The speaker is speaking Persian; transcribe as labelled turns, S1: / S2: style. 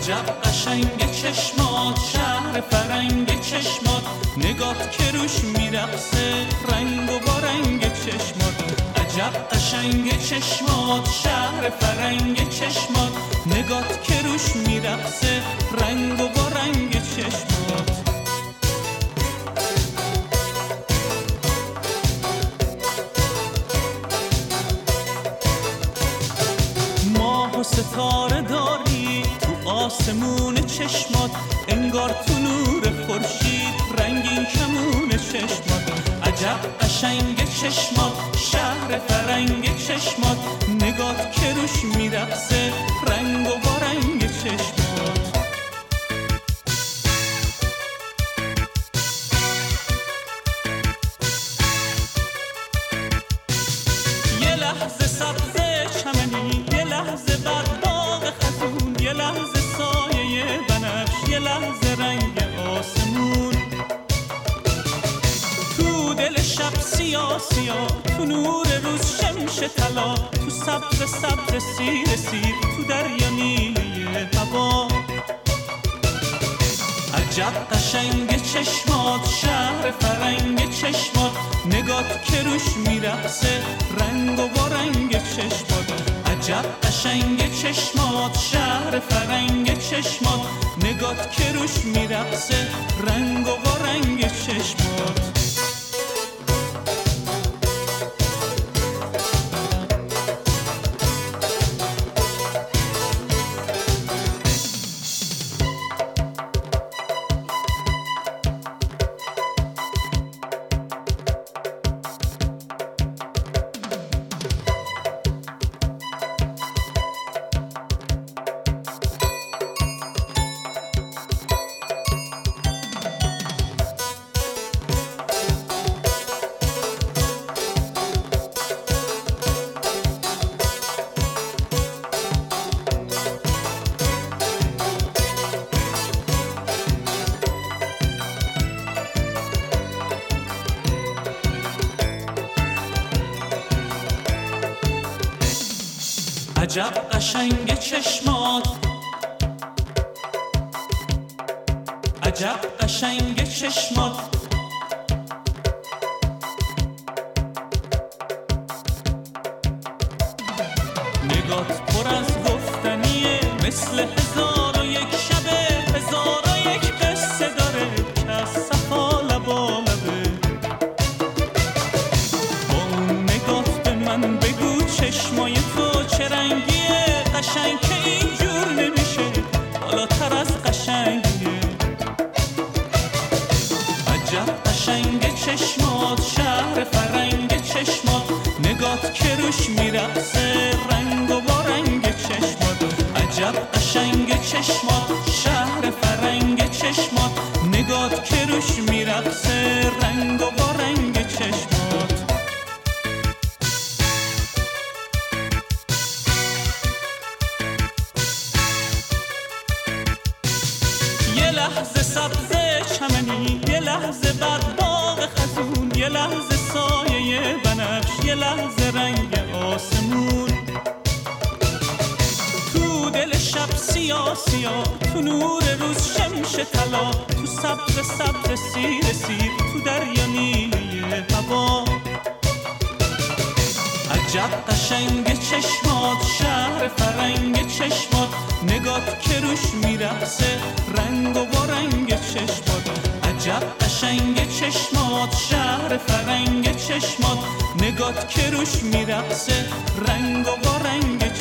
S1: عجب قشنگ چشمات، شهر فرنگ چشمات، نگات که روش میرقصه رنگ و با رنگ چشمات. عجب قشنگ چشمات، شهر فرنگ چشمات، نگات که روش میرقصه رنگ و با رنگ چشمات. ماه و ستاره داری تو آسمون چشمات، انگار تو نور خورشید رنگین کمون چشمات. عجب قشنگ چشمات، شهر فرنگ چشمات، نگات که روش میرقصه رنگ و با رنگ چشمات. یه لحظه سبز چمنی، یه لحظه بعد باغ خزون، یه لحظه سایه بنفش، یه لحظه رنگ آسمون. تو دل شب سیاه سیاه، تو نور روز شمش طلا، تو سبز سبز سیر سیر، تو دریا نیلی هوا. عجب قشنگ چشمات، شهر فرنگ چشمات، نگات که روش میرقصه رنگ و با رنگ چشمات. عجب قشنگ چشمات، شهر فرنگ چشمات، نگات که روش میرقصه رنگ و با رنگ چشمات. عجب قشنگ چشمات، عجب قشنگ چشمات، نگات پر از گفتنیه، مثل هزار و یک شبه، هزار و یک قصه داره که از صفا لبا لبه. با اون نگات به من بگو چشمای تو چه رنگیه، قشنگ که اینجور نمیشه بالاتر از قشنگیه. عجب قشنگ چشمات، شهر فرنگ چشمات، نگات که روش میرقصه رنگ و با رنگ چشمات. عجب قشنگ چشمات، شهر فرنگ چشمات، نگات که روش میرقصه رنگ و با رنگ چشمات. یه لحظه سبز چمنی، یه لحظه بعد باغ خزون، یه لحظه سایه بنفش، یه لحظه رنگ آسمون. تو دل شب سیاه سیاه، تو نور روز شمش طلا، تو سبز سبز سیر سیر، تو دریا نیلی هوا. عجب قشنگ چشمات، شهر فرنگ چشمات، نگات که روش میرقصه رنگ و با رنگ چشمات. عجب قشنگ چشمات، شهر فرنگ چشمات، نگات که روش میرقصه رنگ و با رنگ